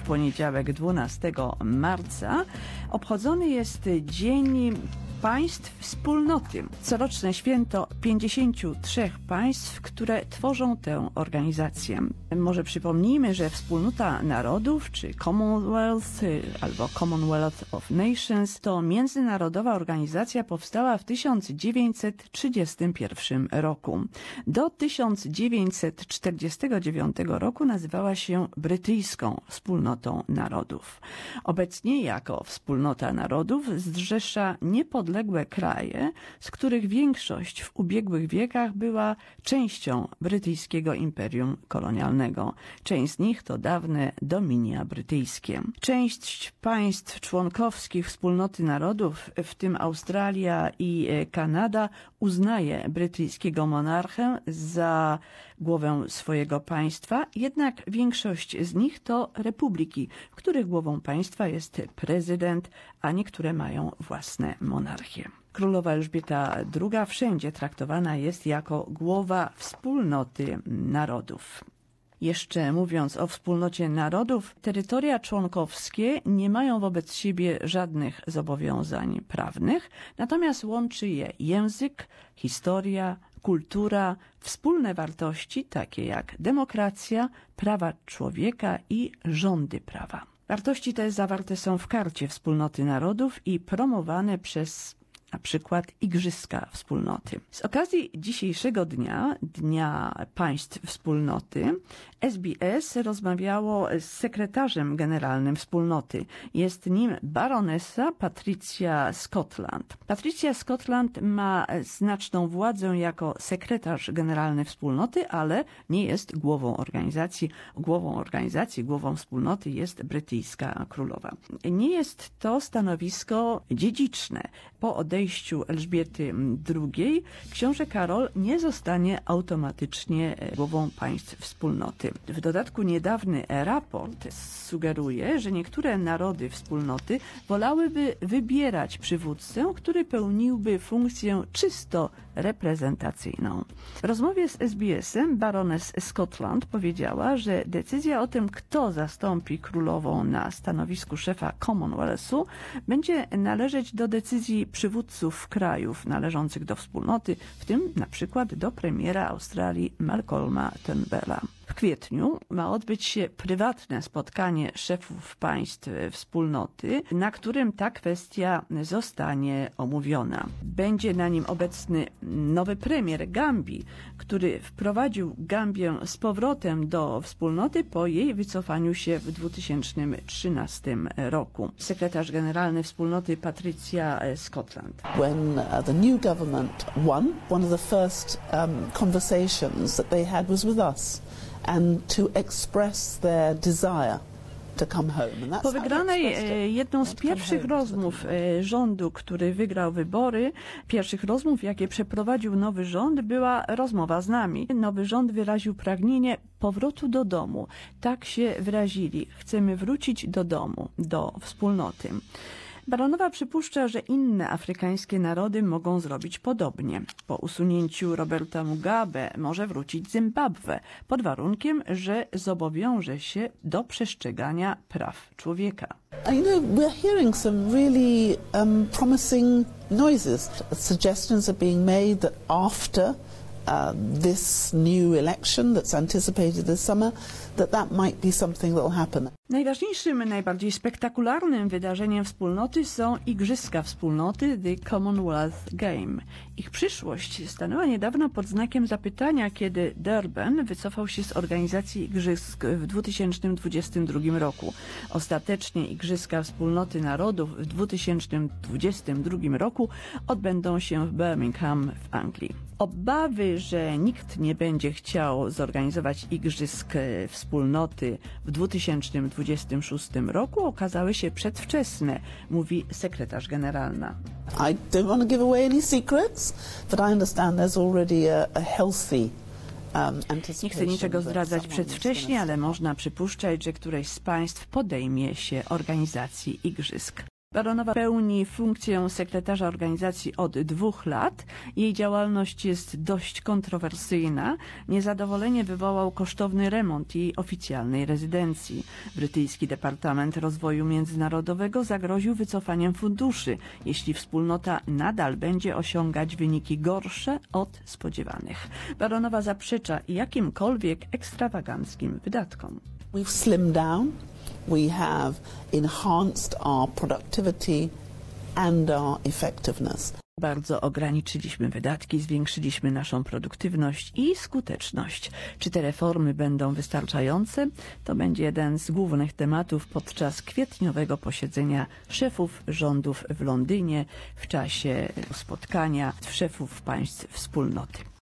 poniedziałek 12 marca obchodzony jest Dzień Państw Wspólnoty. Coroczne święto 53 państw, które tworzą tę organizację. Może przypomnijmy, że Wspólnota Narodów, czy Commonwealth, albo Commonwealth of Nations, to międzynarodowa organizacja powstała w 1931 roku. Do 1949 roku nazywała się Brytyjską Wspólnotą Narodów. Obecnie jako Wspólnota Narodów zrzesza niepodległe kraje, z których większość w ubiegłych wiekach była częścią brytyjskiego imperium kolonialnego. Część z nich to dawne dominia brytyjskie. Część państw członkowskich Wspólnoty Narodów, w tym Australia i Kanada, uznaje brytyjskiego monarchę za głowę swojego państwa, jednak większość z nich to republiki, w których głową państwa jest prezydent, a niektóre mają własne monarchie. Królowa Elżbieta II wszędzie traktowana jest jako głowa Wspólnoty Narodów. Jeszcze mówiąc o Wspólnocie Narodów, terytoria członkowskie nie mają wobec siebie żadnych zobowiązań prawnych, natomiast łączy je język, historia, kultura, wspólne wartości takie jak demokracja, prawa człowieka i rządy prawa. Wartości te zawarte są w Karcie Wspólnoty Narodów i promowane przez na przykład Igrzyska Wspólnoty. Z okazji dzisiejszego dnia, Dnia Państw Wspólnoty, SBS rozmawiało z sekretarzem generalnym Wspólnoty. Jest nim baronesa Patricia Scotland. Patricia Scotland ma znaczną władzę jako sekretarz generalny Wspólnoty, ale nie jest głową organizacji. Głową Wspólnoty jest brytyjska królowa. Nie jest to stanowisko dziedziczne. Po odejściu Elżbiety II książę Karol nie zostanie automatycznie głową państw Wspólnoty. W dodatku niedawny raport sugeruje, że niektóre narody Wspólnoty wolałyby wybierać przywódcę, który pełniłby funkcję czysto reprezentacyjną. W rozmowie z SBS-em barones Scotland powiedziała, że decyzja o tym, kto zastąpi królową na stanowisku szefa Commonwealthu, będzie należeć do decyzji przywódców krajów należących do Wspólnoty, w tym na przykład do premiera Australii Malcolma Turnbulla. W kwietniu ma odbyć się prywatne spotkanie szefów państw Wspólnoty, na którym ta kwestia zostanie omówiona. Będzie na nim obecny nowy premier Gambii, który wprowadził Gambię z powrotem do Wspólnoty po jej wycofaniu się w 2013 roku. Sekretarz generalny Wspólnoty Patricia Scotland. When the new government won, one of the first conversations that they had was with us. And to express their desire to come home. Po wygranej jedną z pierwszych rozmów rządu, który wygrał wybory, pierwszych rozmów, jakie przeprowadził nowy rząd, była rozmowa z nami. Nowy rząd wyraził pragnienie powrotu do domu. Tak się wyrazili. Chcemy wrócić do domu, do Wspólnoty. Baronowa przypuszcza, że inne afrykańskie narody mogą zrobić podobnie. Po usunięciu Roberta Mugabe może wrócić Zimbabwe, pod warunkiem, że zobowiąże się do przestrzegania praw człowieka. You know, we're hearing some really promising noises. Suggestions are being made that after this new election that's anticipated this summer, that might be something that will happen. Najważniejszym, najbardziej spektakularnym wydarzeniem Wspólnoty są Igrzyska Wspólnoty, The Commonwealth Game. Ich przyszłość stanęła niedawno pod znakiem zapytania, kiedy Durban wycofał się z organizacji Igrzysk w 2022 roku. Ostatecznie Igrzyska Wspólnoty Narodów w 2022 roku odbędą się w Birmingham w Anglii. Obawy, że nikt nie będzie chciał zorganizować Igrzysk Wspólnoty w 2026 roku, okazały się przedwczesne, mówi sekretarz generalna. I don't want to give away any secrets, but I understand there's already a healthy Nie chcę niczego zdradzać przedwcześnie, ale można przypuszczać, że któreś z państw podejmie się organizacji Igrzysk. Baronowa pełni funkcję sekretarza organizacji od 2 lat. Jej działalność jest dość kontrowersyjna. Niezadowolenie wywołał kosztowny remont jej oficjalnej rezydencji. Brytyjski Departament Rozwoju Międzynarodowego zagroził wycofaniem funduszy, jeśli wspólnota nadal będzie osiągać wyniki gorsze od spodziewanych. Baronowa zaprzecza jakimkolwiek ekstrawaganckim wydatkom. We've slimmed down. We have enhanced our productivity and our effectiveness. Bardzo ograniczyliśmy wydatki, zwiększyliśmy naszą produktywność i skuteczność. Czy te reformy będą wystarczające? To będzie jeden z głównych tematów podczas kwietniowego posiedzenia szefów rządów w Londynie w czasie spotkania szefów państw wspólnoty.